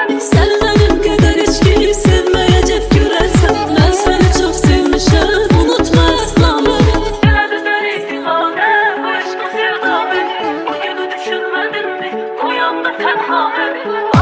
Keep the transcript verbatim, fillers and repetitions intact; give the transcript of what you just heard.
Sevmenim kadar hiç kimi sevmeyecek görersen, ben seni çok sevmişim, unutma aslan beni. Geldi seni istifade, bu aşkı sevda beni. Bugünü düşünmedin mi, uyandı tenha beni.